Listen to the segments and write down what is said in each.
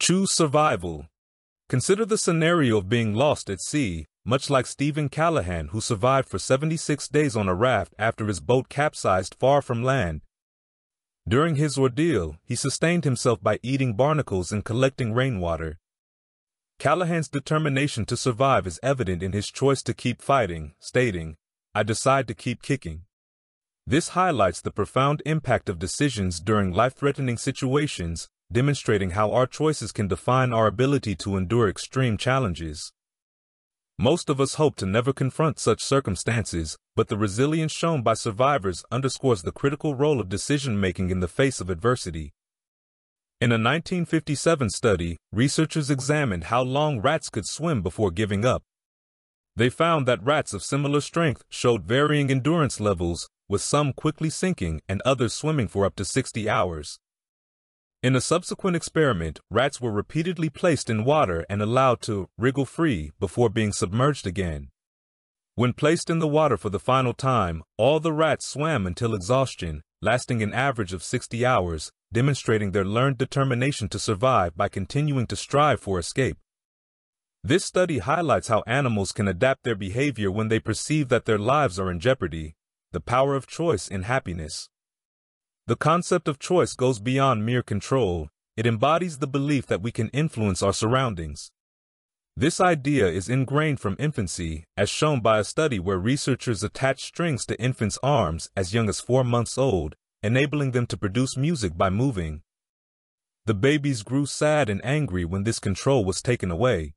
Choose survival. Consider the scenario of being lost at sea, much like Stephen Callahan, who survived for 76 days on a raft after his boat capsized far from land. During his ordeal, he sustained himself by eating barnacles and collecting rainwater. Callahan's determination to survive is evident in his choice to keep fighting, stating, "I decide to keep kicking." This highlights the profound impact of decisions during life-threatening situations, demonstrating how our choices can define our ability to endure extreme challenges. Most of us hope to never confront such circumstances, but the resilience shown by survivors underscores the critical role of decision-making in the face of adversity. In a 1957 study, researchers examined how long rats could swim before giving up. They found that rats of similar strength showed varying endurance levels, with some quickly sinking and others swimming for up to 60 hours. In a subsequent experiment, rats were repeatedly placed in water and allowed to wriggle free before being submerged again. When placed in the water for the final time, all the rats swam until exhaustion, lasting an average of 60 hours, demonstrating their learned determination to survive by continuing to strive for escape. This study highlights how animals can adapt their behavior when they perceive that their lives are in jeopardy, the power of choice in happiness. The concept of choice goes beyond mere control. It embodies the belief that we can influence our surroundings. This idea is ingrained from infancy, as shown by a study where researchers attached strings to infants' arms as young as 4 months old, enabling them to produce music by moving. The babies grew sad and angry when this control was taken away.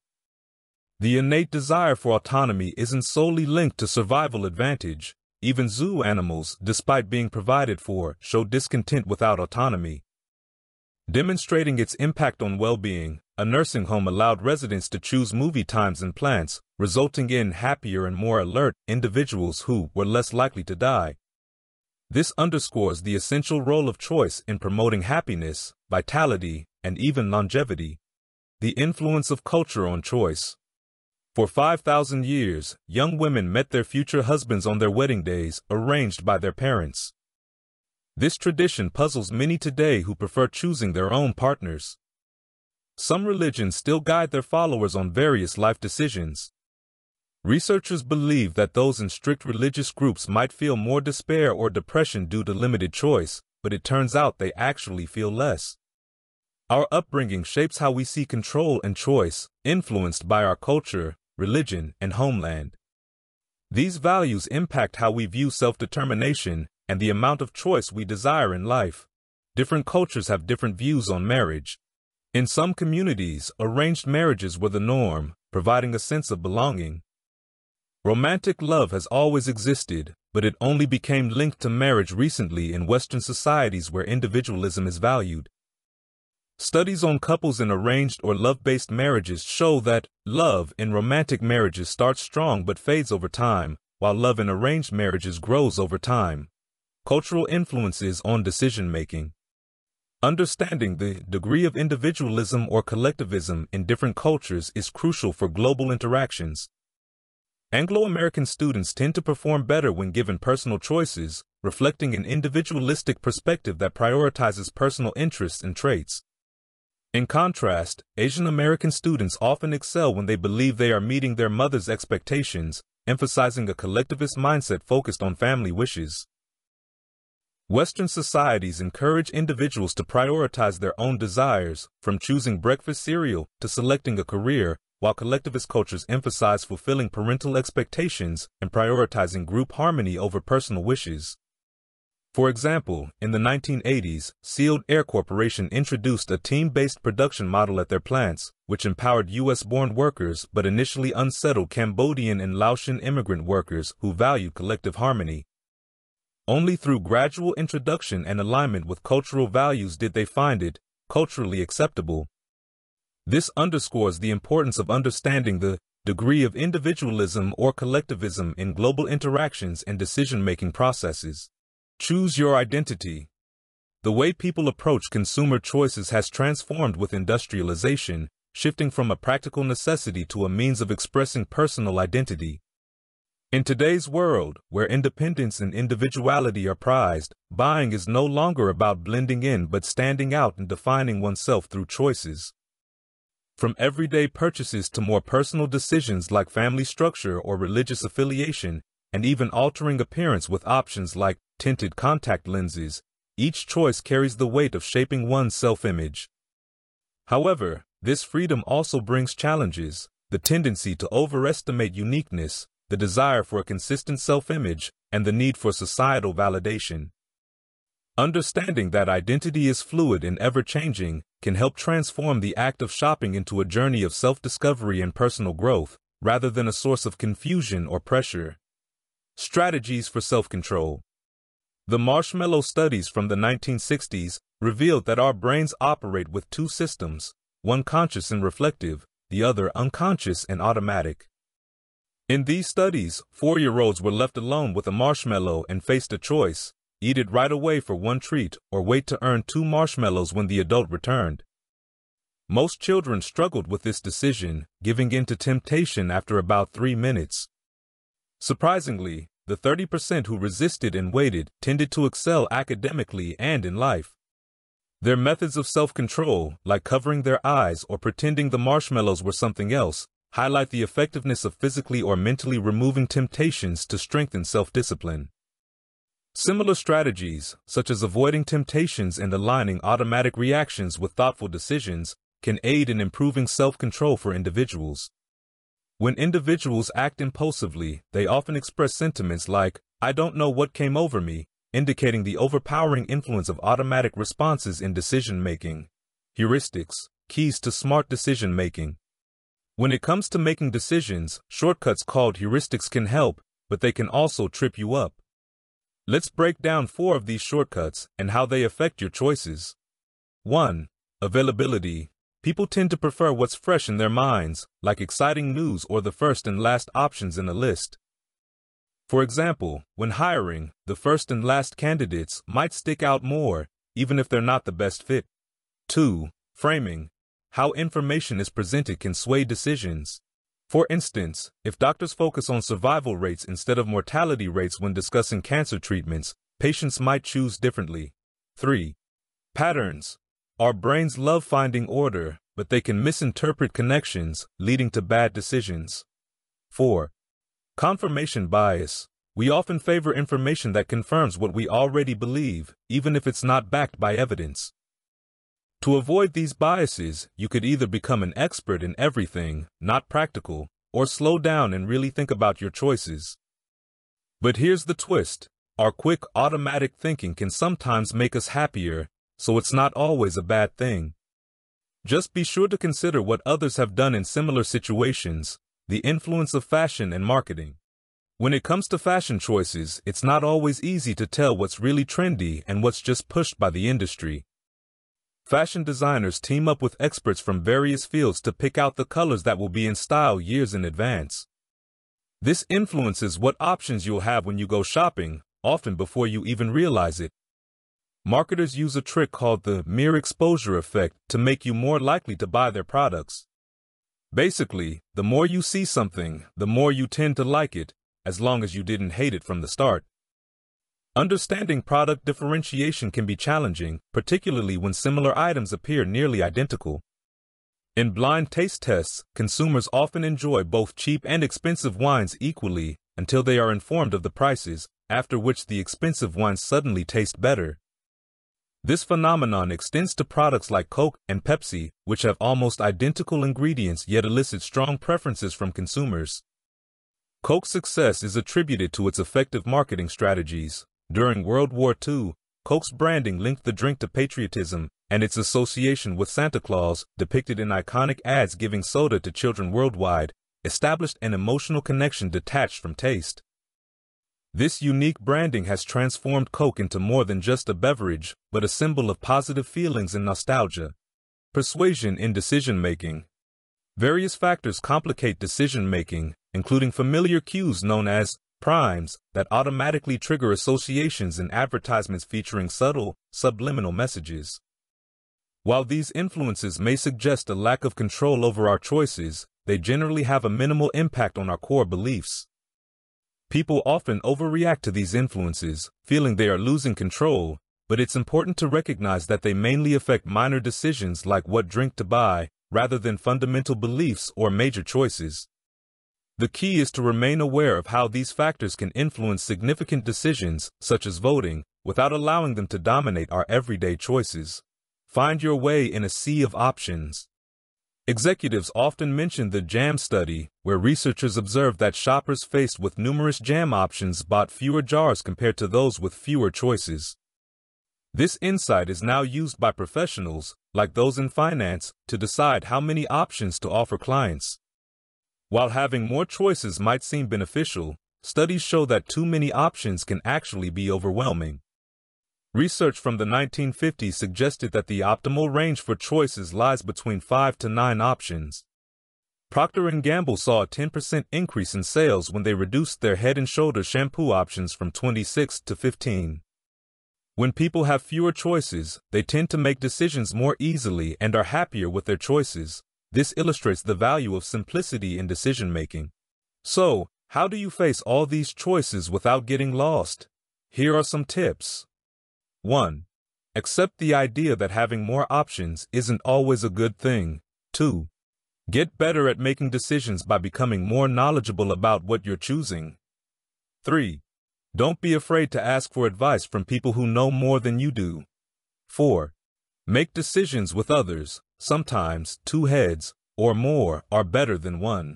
The innate desire for autonomy isn't solely linked to survival advantage. Even zoo animals, despite being provided for, show discontent without autonomy. Demonstrating its impact on well-being, a nursing home allowed residents to choose movie times and plants, resulting in happier and more alert individuals who were less likely to die. This underscores the essential role of choice in promoting happiness, vitality, and even longevity. The influence of culture on choice. For 5,000 years, young women met their future husbands on their wedding days, arranged by their parents. This tradition puzzles many today who prefer choosing their own partners. Some religions still guide their followers on various life decisions. Researchers believe that those in strict religious groups might feel more despair or depression due to limited choice, but it turns out they actually feel less. Our upbringing shapes how we see control and choice, influenced by our culture, religion, and homeland. These values impact how we view self-determination and the amount of choice we desire in life. Different cultures have different views on marriage. In some communities, arranged marriages were the norm, providing a sense of belonging. Romantic love has always existed, but it only became linked to marriage recently in Western societies where individualism is valued. Studies on couples in arranged or love-based marriages show that love in romantic marriages starts strong but fades over time, while love in arranged marriages grows over time. Cultural influences on decision-making. Understanding the degree of individualism or collectivism in different cultures is crucial for global interactions. Anglo-American students tend to perform better when given personal choices, reflecting an individualistic perspective that prioritizes personal interests and traits. In contrast, Asian American students often excel when they believe they are meeting their mother's expectations, emphasizing a collectivist mindset focused on family wishes. Western societies encourage individuals to prioritize their own desires, from choosing breakfast cereal to selecting a career, while collectivist cultures emphasize fulfilling parental expectations and prioritizing group harmony over personal wishes. For example, in the 1980s, Sealed Air Corporation introduced a team-based production model at their plants, which empowered U.S.-born workers but initially unsettled Cambodian and Laotian immigrant workers who valued collective harmony. Only through gradual introduction and alignment with cultural values did they find it culturally acceptable. This underscores the importance of understanding the degree of individualism or collectivism in global interactions and decision-making processes. Choose your identity. The way people approach consumer choices has transformed with industrialization, shifting from a practical necessity to a means of expressing personal identity. In today's world, where independence and individuality are prized, buying is no longer about blending in but standing out and defining oneself through choices. From everyday purchases to more personal decisions like family structure or religious affiliation, and even altering appearance with options like tinted contact lenses, each choice carries the weight of shaping one's self-image. However, this freedom also brings challenges: the tendency to overestimate uniqueness, the desire for a consistent self-image, and the need for societal validation. Understanding that identity is fluid and ever-changing can help transform the act of shopping into a journey of self-discovery and personal growth, rather than a source of confusion or pressure. Strategies for self-control. The marshmallow studies from the 1960s revealed that our brains operate with two systems, one conscious and reflective, the other unconscious and automatic. In these studies, 4-year-olds were left alone with a marshmallow and faced a choice: eat it right away for one treat or wait to earn 2 marshmallows when the adult returned. Most children struggled with this decision, giving in to temptation after about 3 minutes. Surprisingly, the 30% who resisted and waited tended to excel academically and in life. Their methods of self-control, like covering their eyes or pretending the marshmallows were something else, highlight the effectiveness of physically or mentally removing temptations to strengthen self-discipline. Similar strategies, such as avoiding temptations and aligning automatic reactions with thoughtful decisions, can aid in improving self-control for individuals. When individuals act impulsively, they often express sentiments like, "I don't know what came over me," indicating the overpowering influence of automatic responses in decision-making. Heuristics, keys to smart decision-making. When it comes to making decisions, shortcuts called heuristics can help, but they can also trip you up. Let's break down 4 of these shortcuts and how they affect your choices. 1. Availability. People tend to prefer what's fresh in their minds, like exciting news or the first and last options in a list. For example, when hiring, the first and last candidates might stick out more, even if they're not the best fit. 2. Framing. How information is presented can sway decisions. For instance, if doctors focus on survival rates instead of mortality rates when discussing cancer treatments, patients might choose differently. 3. Patterns. Our brains love finding order, but they can misinterpret connections, leading to bad decisions. 4. Confirmation bias. We often favor information that confirms what we already believe, even if it's not backed by evidence. To avoid these biases, you could either become an expert in everything, not practical, or slow down and really think about your choices. But here's the twist: our quick, automatic thinking can sometimes make us happier, so it's not always a bad thing. Just be sure to consider what others have done in similar situations, the influence of fashion and marketing. When it comes to fashion choices, it's not always easy to tell what's really trendy and what's just pushed by the industry. Fashion designers team up with experts from various fields to pick out the colors that will be in style years in advance. This influences what options you'll have when you go shopping, often before you even realize it. Marketers use a trick called the mere exposure effect to make you more likely to buy their products. Basically, the more you see something, the more you tend to like it, as long as you didn't hate it from the start. Understanding product differentiation can be challenging, particularly when similar items appear nearly identical. In blind taste tests, consumers often enjoy both cheap and expensive wines equally until they are informed of the prices, after which the expensive wines suddenly taste better. This phenomenon extends to products like Coke and Pepsi, which have almost identical ingredients yet elicit strong preferences from consumers. Coke's success is attributed to its effective marketing strategies. During World War II, Coke's branding linked the drink to patriotism, and its association with Santa Claus, depicted in iconic ads giving soda to children worldwide, established an emotional connection detached from taste. This unique branding has transformed Coke into more than just a beverage, but a symbol of positive feelings and nostalgia. Persuasion in decision-making. Various factors complicate decision-making, including familiar cues known as primes that automatically trigger associations in advertisements featuring subtle, subliminal messages. While these influences may suggest a lack of control over our choices, they generally have a minimal impact on our core beliefs. People often overreact to these influences, feeling they are losing control, but it's important to recognize that they mainly affect minor decisions like what drink to buy, rather than fundamental beliefs or major choices. The key is to remain aware of how these factors can influence significant decisions, such as voting, without allowing them to dominate our everyday choices. Find your way in a sea of options. Executives often mention the jam study, where researchers observed that shoppers faced with numerous jam options bought fewer jars compared to those with fewer choices. This insight is now used by professionals, like those in finance, to decide how many options to offer clients. While having more choices might seem beneficial, studies show that too many options can actually be overwhelming. Research from the 1950s suggested that the optimal range for choices lies between 5 to 9 options. Procter & Gamble saw a 10% increase in sales when they reduced their Head & Shoulders shampoo options from 26 to 15. When people have fewer choices, they tend to make decisions more easily and are happier with their choices. This illustrates the value of simplicity in decision-making. So, how do you face all these choices without getting lost? Here are some tips. 1. Accept the idea that having more options isn't always a good thing. 2. Get better at making decisions by becoming more knowledgeable about what you're choosing. 3. Don't be afraid to ask for advice from people who know more than you do. 4. Make decisions with others. Sometimes 2 heads or more are better than 1.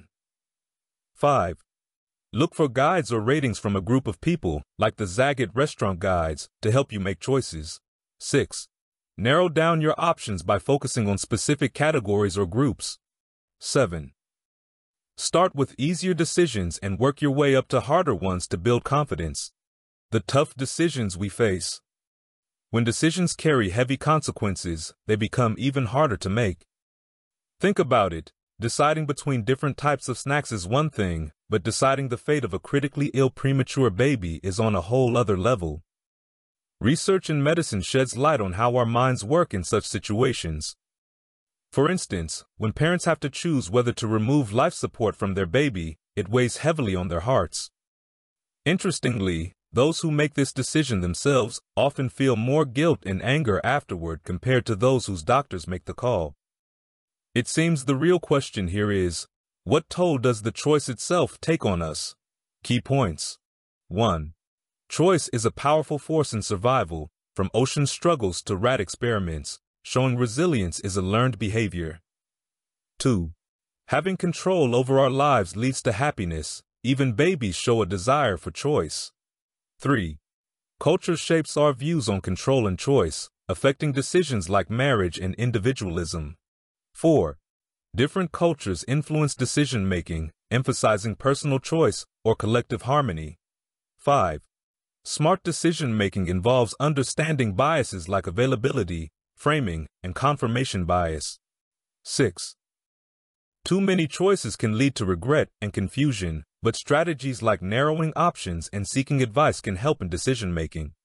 5. Look for guides or ratings from a group of people, like the Zagat restaurant guides, to help you make choices. 6. Narrow down your options by focusing on specific categories or groups. 7. Start with easier decisions and work your way up to harder ones to build confidence. The tough decisions we face. When decisions carry heavy consequences, they become even harder to make. Think about it. Deciding between different types of snacks is one thing, but deciding the fate of a critically ill premature baby is on a whole other level. Research in medicine sheds light on how our minds work in such situations. For instance, when parents have to choose whether to remove life support from their baby, it weighs heavily on their hearts. Interestingly, those who make this decision themselves often feel more guilt and anger afterward compared to those whose doctors make the call. It seems the real question here is, what toll does the choice itself take on us? Key points. 1. Choice is a powerful force in survival, from ocean struggles to rat experiments. Showing resilience is a learned behavior. 2. Having control over our lives leads to happiness. Even babies show a desire for choice. 3. Culture shapes our views on control and choice, affecting decisions like marriage and individualism. 4. Different cultures influence decision-making, emphasizing personal choice or collective harmony. 5. Smart decision-making involves understanding biases like availability, framing, and confirmation bias. 6. Too many choices can lead to regret and confusion, but strategies like narrowing options and seeking advice can help in decision-making.